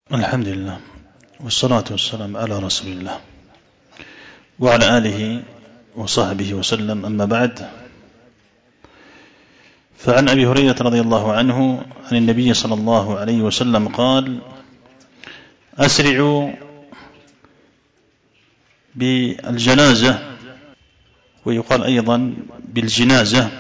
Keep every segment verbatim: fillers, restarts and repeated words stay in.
الحمد لله والصلاة والسلام على رسول الله وعلى آله وصحبه وسلم. أما بعد، فعن أبي هريرة رضي الله عنه عن النبي صلى الله عليه وسلم قال: أسرعوا بالجنازة، ويقال أيضا بالجنازة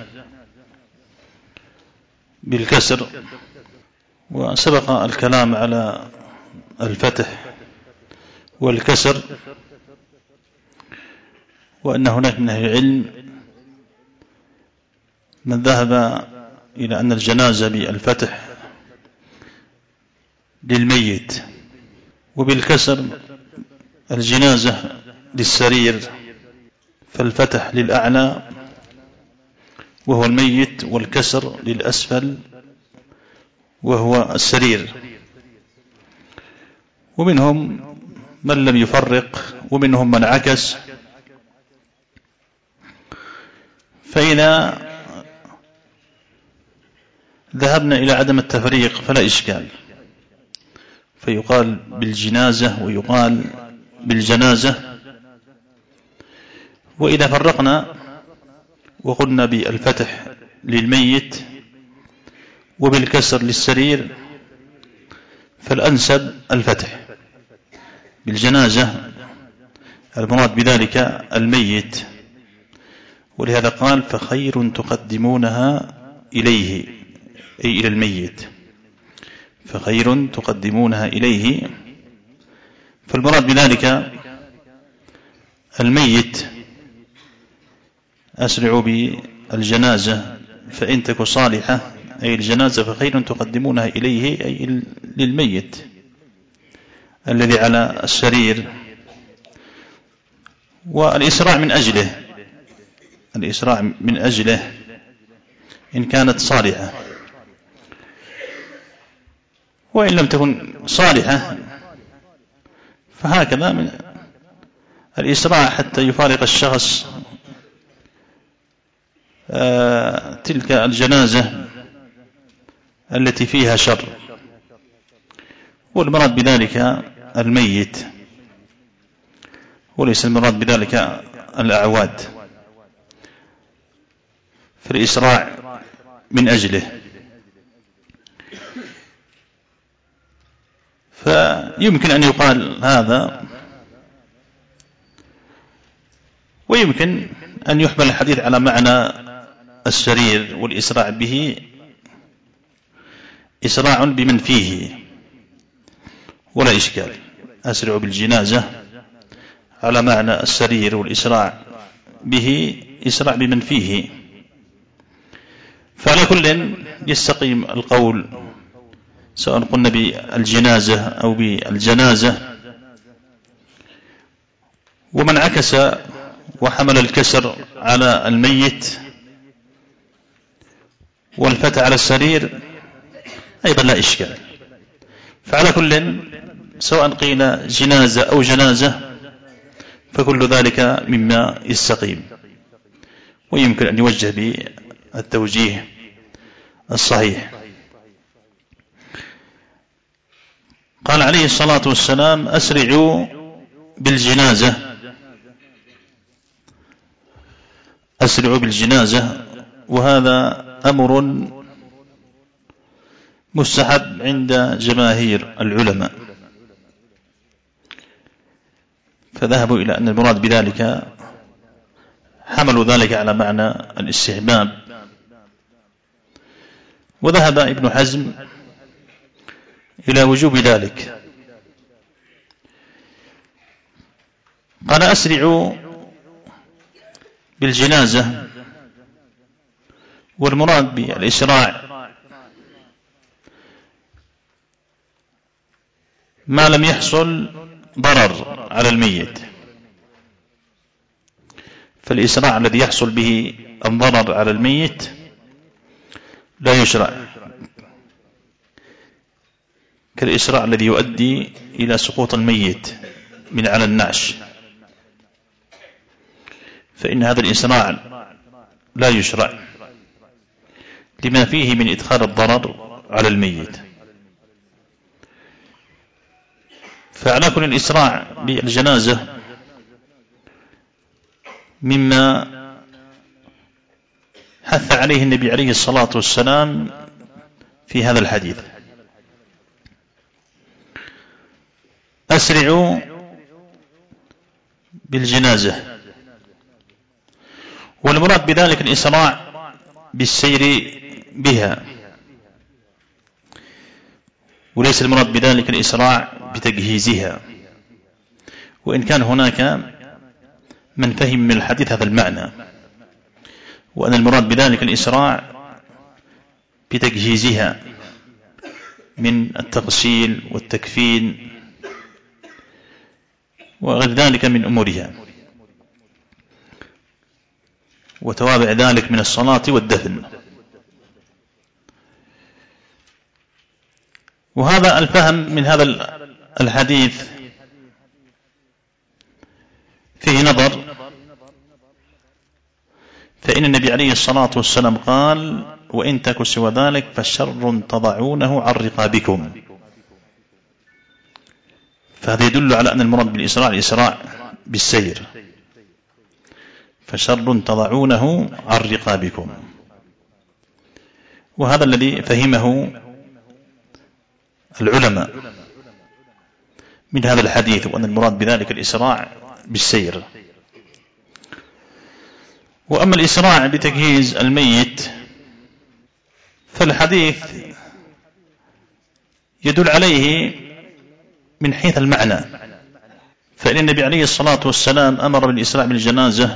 بالكسر. وسبق الكلام على الفتح والكسر، وأن هناك من أهل العلم من ذهب إلى أن الجنازة بالفتح للميت، وبالكسر الجنازة للسرير، فالفتح للأعلى وهو الميت، والكسر للأسفل وهو السرير. ومنهم من لم يفرق، ومنهم من عكس. فإذا ذهبنا إلى عدم التفريق فلا إشكال، فيقال بالجنازة ويقال بالجنازة. وإذا فرقنا وقلنا بالفتح للميت وبالكسر للسرير، فالأنسب الفتح بالجنازة، المراد بذلك الميت. ولهذا قال: فخير تقدمونها إليه، أي إلى الميت، فخير تقدمونها إليه. فالمراد بذلك الميت. أسرعوا بالجنازة فإن تك صالحة، أي الجنازة، فخير تقدمونها إليه، أي للميت الذي على السرير. والإسراع من أجله، الإسراع من أجله إن كانت صالحة. وإن لم تكن صالحة فهكذا من الإسراع حتى يفارق الشخص آه تلك الجنازة التي فيها شر. والمراد بذلك الميت، وليس المراد بذلك الأعواد، فالإسراع من أجله. فيمكن أن يقال هذا، ويمكن أن يحمل الحديث على معنى السرير، والإسراع به إسراع بمن فيه، ولا إشكال. أسرع بالجنازة على معنى السرير، والإسراع به إسراع بمن فيه. فعلى كل يستقيم القول، سواء قلنا بالجنازة أو بالجنازة. ومن عكس وحمل الكسر على الميت والفتح على السرير أيضا لا إشكال. فعلى كل سواء قيل جنازة أو جنازة فكل ذلك مما يستقيم، ويمكن أن يوجه بالتوجيه الصحيح. قال عليه الصلاة والسلام: أسرعوا بالجنازة. أسرعوا بالجنازة، وهذا أمر مستحب عند جماهير العلماء، فذهبوا إلى أن المراد بذلك، حملوا ذلك على معنى الاستحباب. وذهب ابن حزم إلى وجوب ذلك، قال: أسرعوا بالجنازة، والمراد بالإسراع ما لم يحصل ضرر على الميت. فالإسراع الذي يحصل به الضرر على الميت لا يشرع، كالإسراع الذي يؤدي إلى سقوط الميت من على النعش، فإن هذا الإسراع لا يشرع لما فيه من إدخال الضرر على الميت. فعلى كل الإسراع بالجنازة مما حث عليه النبي عليه الصلاة والسلام في هذا الحديث. أسرعوا بالجنازة، والمراد بذلك الإسراع بالسير بها، وليس المراد بذلك الإسراع بتجهيزها، وإن كان هناك من فهم من الحديث هذا المعنى، وأن المراد بذلك الإسراع بتجهيزها من التغسيل والتكفين وغير ذلك من أمورها، وتوابع ذلك من الصلاة والدفن. وهذا الفهم من هذا الحديث فيه نظر، فإن النبي عليه الصلاة والسلام قال: وإن تك سوى ذلك فشر تضعونه عن رقابكم. فهذا يدل على أن المراد بالإسراع الإسراع بالسير، فشر تضعونه عن رقابكم. وهذا الذي فهمه العلماء من هذا الحديث، وأن المراد بذلك الإسراع بالسير. وأما الإسراع بتجهيز الميت فالحديث يدل عليه من حيث المعنى، فإن النبي عليه الصلاة والسلام أمر بالإسراع بالجنازة،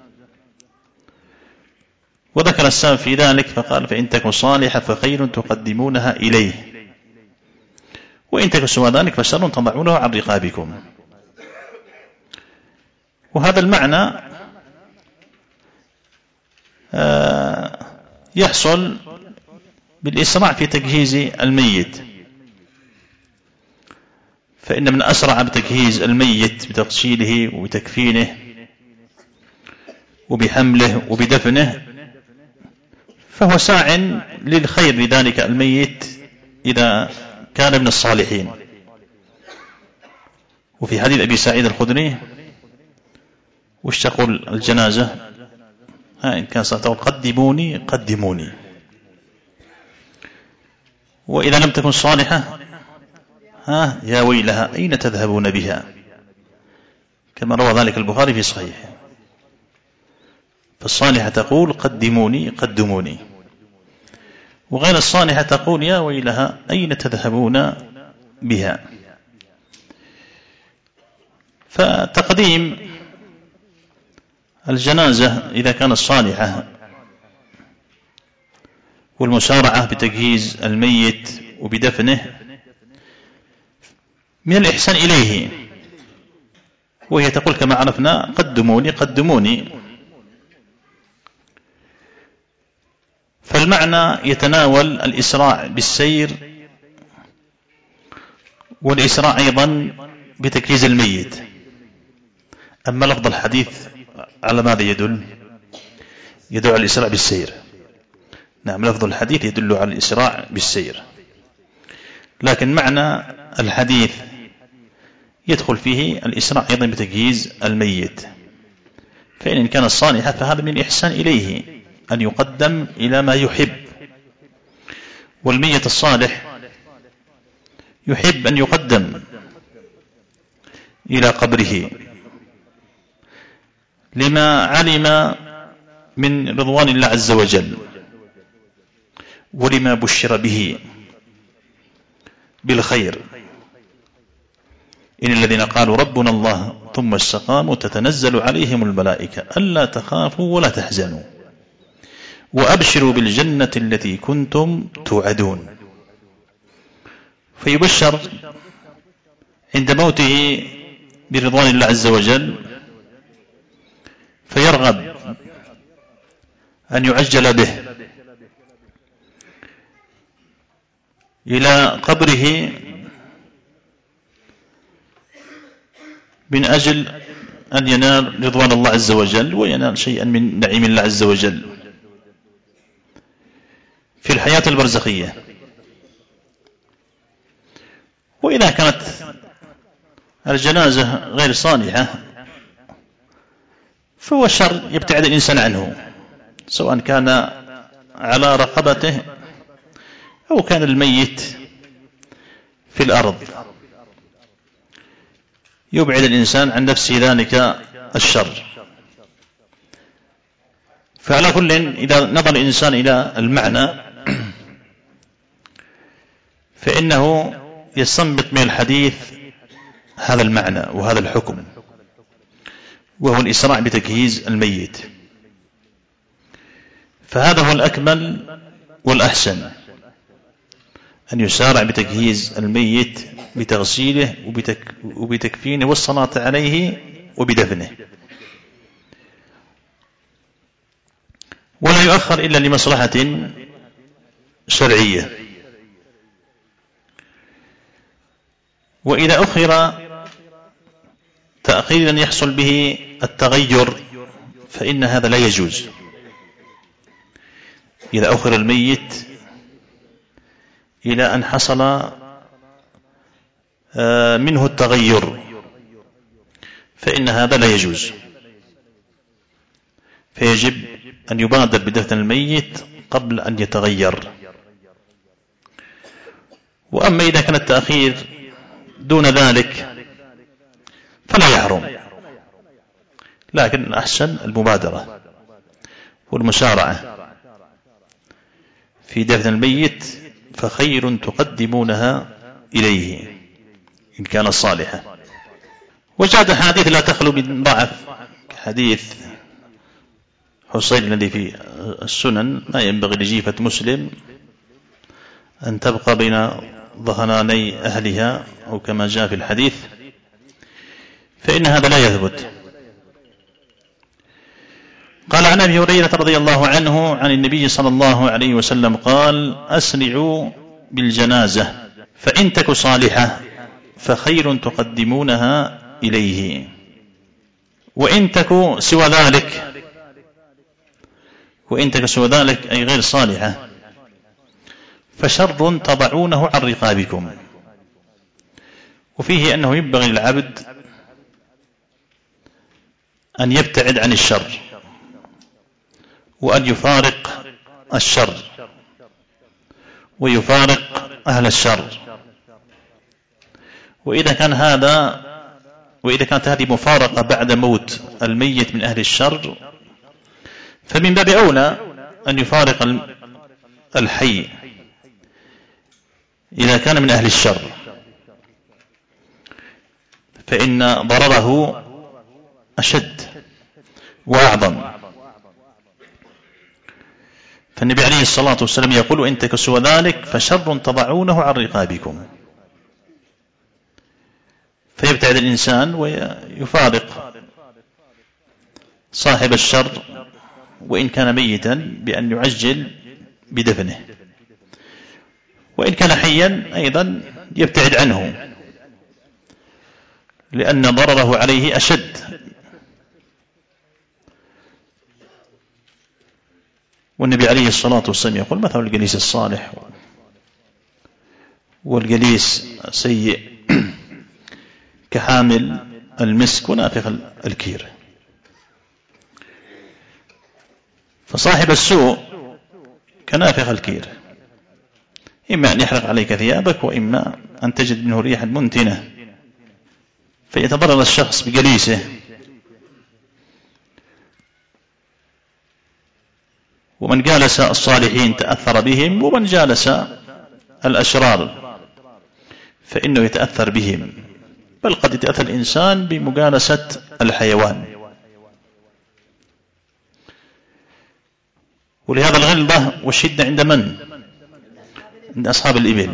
وذكر السبب في ذلك فقال: فإن تكن صالحة فخير تقدمونها إليه، وإن تكن سوى ذلك فشر تضعونه عن رقابكم. وهذا المعنى يحصل بالإسراع في تجهيز الميت، فإن من أسرع بتجهيز الميت بتغسيله وبتكفينه وبحمله وبدفنه فهو ساع للخير لذلك الميت إذا كان من الصالحين. وفي حديث أبي سعيد الخدري: وش تقول الجنازة؟ ها إن كان ستقول قدموني قدموني، وإذا لم تكن صالحة ها يا ويلها أين تذهبون بها، كما روى ذلك البخاري في صحيحه. فالصالحة تقول قدموني قدموني، وغير الصالحة تقول يا ويلها أين تذهبون بها. فتقديم الجنازة إذا كانت صالحة والمسارعة بتجهيز الميت وبدفنه من الإحسان إليه، وهي تقول كما عرفنا قدموني قدموني. فالمعنى يتناول الإسراع بالسير والإسراع أيضا بتجهيز الميت. أما لفظ الحديث على ماذا يدل؟ يدل على الإسراع بالسير. نعم، لفظ الحديث يدل على الإسراع بالسير، لكن معنى الحديث يدخل فيه الإسراع أيضا بتجهيز الميت، فإن كان الصالحة فهذا من الإحسان إليه أن يقدم إلى ما يحب، والميت الصالح يحب أن يقدم إلى قبره لما علم من رضوان الله عز وجل ولما بشر به بالخير. إن الذين قالوا ربنا الله ثم استقاموا تتنزل عليهم الملائكة ألا تخافوا ولا تحزنوا وأبشروا بالجنة التي كنتم توعدون. فيبشر عند موته برضوان الله عز وجل، فيرغب أن يعجل به إلى قبره من أجل أن ينال رضوان الله عز وجل وينال شيئا من نعيم الله عز وجل في الحياة البرزخية. وإذا كانت الجنازة غير صالحة فهو شر يبتعد الإنسان عنه، سواء كان على رقبته أو كان الميت في الأرض، يبعد الإنسان عن نفسه ذلك الشر. فعلى كل إذا نظر الإنسان إلى المعنى فإنه يستنبط من الحديث هذا المعنى وهذا الحكم، وهو الإسراع بتجهيز الميت. فهذا هو الأكمل والأحسن، أن يسارع بتجهيز الميت بتغسيله وبتك وبتكفينه والصلاة عليه وبدفنه، ولا يؤخر إلا لمصلحة شرعية. وإذا أخر تأخيرا يحصل به التغير فإن هذا لا يجوز. إذا أخر الميت إلى أن حصل منه التغير فإن هذا لا يجوز، فيجب أن يبادر بدفن الميت قبل أن يتغير. وأما إذا كان التأخير دون ذلك فلا يحرم، لكن الأحسن المبادرة والمسارعة في دفن الميت، فخير تقدمونها إليه إن كان صالحا. وجاءت حديث لا تخلو من ضعف، حديث حسين الذي في السنن: ما ينبغي لجيفة مسلم أن تبقى بين ظهراني أهلها، أو كما جاء في الحديث، فإن هذا لا يثبت. قال عن أبي هريرة رضي الله عنه عن النبي صلى الله عليه وسلم قال: أسرعوا بالجنازة فإن تك صالحة فخير تقدمونها إليه، وإن تك سوى ذلك وإن تك سوى ذلك أي غير صالحة فشر تضعونه عن رقابكم. وفيه أنه ينبغي للعبد أن يبتعد عن الشر وأن يفارق الشر ويفارق أهل الشر. وإذا كان هذا وإذا كانت هذه مفارقة بعد موت الميت من أهل الشر، فمن باب أولى أن يفارق الحي إذا كان من أهل الشر، فإن ضرره أشد وأعظم. فالنبي عليه الصلاة والسلام يقول: إن تكسوا ذلك فشر تضعونه عن رقابكم. فيبتعد الإنسان ويفارق صاحب الشر وإن كان ميتا بأن يعجل بدفنه، وإن كان حيا أيضا يبتعد عنه لأن ضرره عليه أشد. والنبي عليه الصلاة والسلام يقول: مثل الجليس الصالح والجليس السيء كحامل المسك ونافخ الكير. فصاحب السوء كنافخ الكير، إما أن يحرق عليك ثيابك، وإما أن تجد منه ريحا منتنة فيتضرر الشخص بجليسه. ومن جالس الصالحين تأثر بهم، ومن جالس الأشرار فإنه يتأثر بهم، بل قد يتأثر الإنسان بمجالسة الحيوان. ولهذا الغلظة والشدة عند من؟ عند أصحاب الإبل.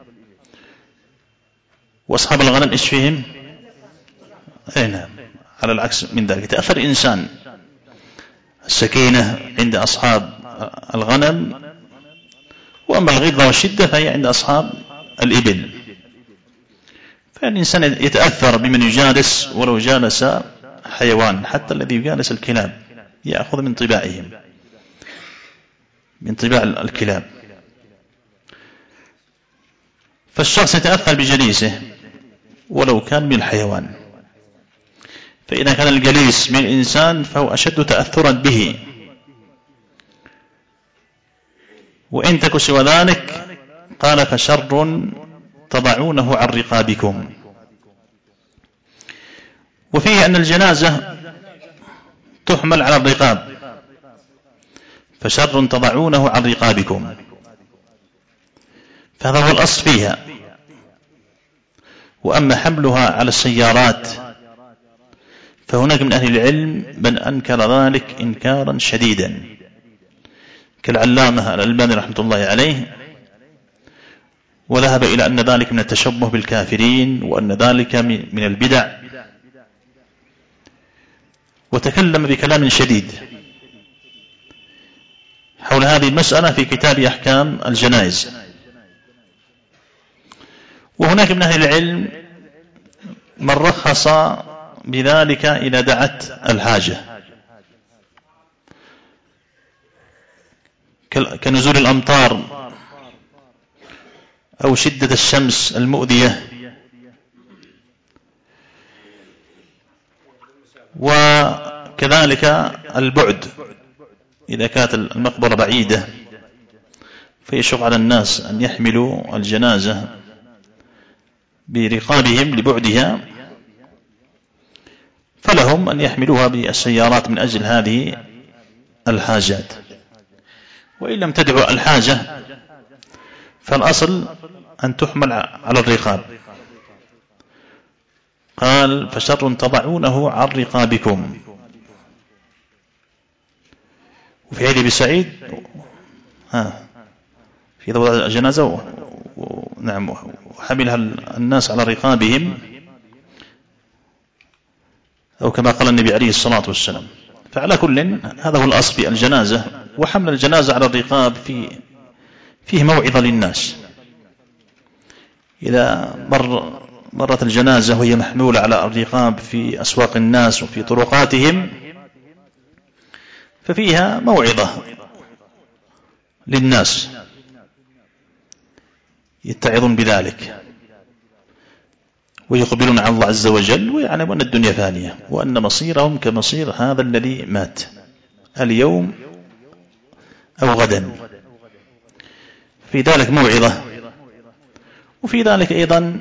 وأصحاب الغنم إيش فيهم؟ أي نعم، على العكس من ذلك يتأثر الإنسان. السكينة عند أصحاب الغنم، وأما الغلظة والشدة فهي عند أصحاب الإبل. فالإنسان يتأثر بمن يجالس ولو جالس حيوان، حتى الذي يجالس الكلاب يأخذ من طباعهم، من طباع الكلاب. فالشخص يتأثر بجليسه ولو كان من الحيوان. فإذا كان الجليس من الإنسان فهو أشد تأثرا به، وإن تك سوى ذلك قال فشر تضعونه عن رقابكم. وفيه أن الجنازة تحمل على الرقاب، فشر تضعونه عن رقابكم، فهذا هو الأصل فيها. وأما حملها على السيارات فهناك من أهل العلم من أنكر ذلك إنكارا شديدا، كالعلامة الألباني رحمة الله عليه، وذهب إلى أن ذلك من التشبه بالكافرين، وأن ذلك من البدع، وتكلم بكلام شديد حول هذه المسألة في كتاب أحكام الجنائز. وهناك من أهل العلم من رخص بذلك إذا دعت الحاجة، كنزول الأمطار أو شدة الشمس المؤذية، وكذلك البعد إذا كانت المقبرة بعيدة فيشق على الناس أن يحملوا الجنازة برقابهم لبعدها، فلهم أن يحملوها بالسيارات من أجل هذه الحاجات. وإن لم تدعو الحاجة فالأصل أن تحمل على الرقاب. قال فشر تضعونه عن رقابكم. وفي حديث سعيد ها في ضوء الجنازة نعم وحملها الناس على رقابهم، أو كما قال النبي عليه الصلاة والسلام. فعلى كل هذا هو الأصل في الجنازة. وحمل الجنازة على الرقاب في فيه موعظة للناس. إذا مر مرت الجنازة وهي محمولة على الرقاب في أسواق الناس وفي طرقاتهم ففيها موعظة للناس يتعظون بذلك ويقبلون على الله عز وجل، ويعلمون أن الدنيا فانية، وأن مصيرهم كمصير هذا الذي مات اليوم أو غدا. في ذلك موعظة. وفي ذلك أيضا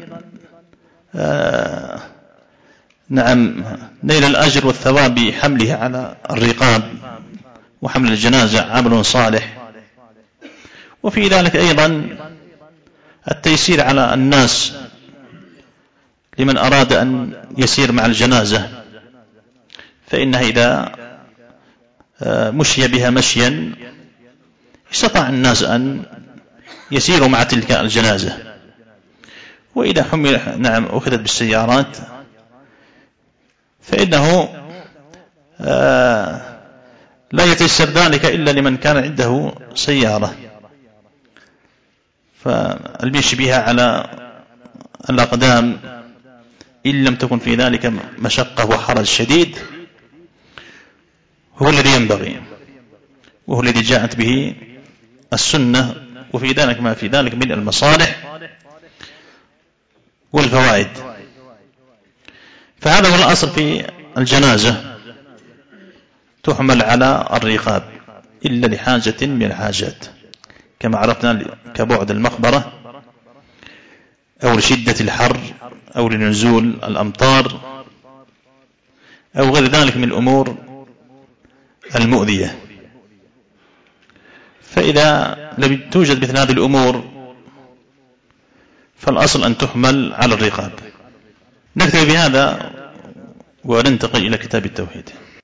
آه نعم نيل الأجر والثواب بحمله على الرقاب، وحمل الجنازة عمل صالح. وفي ذلك أيضا التيسير على الناس لمن أراد أن يسير مع الجنازة، فإنها إذا مشي بها مشيا استطاع الناس أن يسيروا مع تلك الجنازة. وإذا حمل نعم أخذت بالسيارات فإنه لا يتيسر ذلك إلا لمن كان عنده سيارة، فالمشي بها على الأقدام إن لم تكن في ذلك مشقة وحرج شديد هو الذي ينبغي، وهو الذي جاءت به السنة. وفي ذلك ما في ذلك من المصالح والفوائد. فهذا هو الأصل في الجنازة، تحمل على الرقاب إلا لحاجة من الحاجات كما عرفنا، كبعد المقبرة أو لشدة الحر أو لنزول الأمطار أو غير ذلك من الأمور المؤذية. فإذا لم توجد مثل هذه الأمور فالأصل أن تحمل على الرقاب. نكتفي بهذا وننتقل إلى كتاب التوحيد.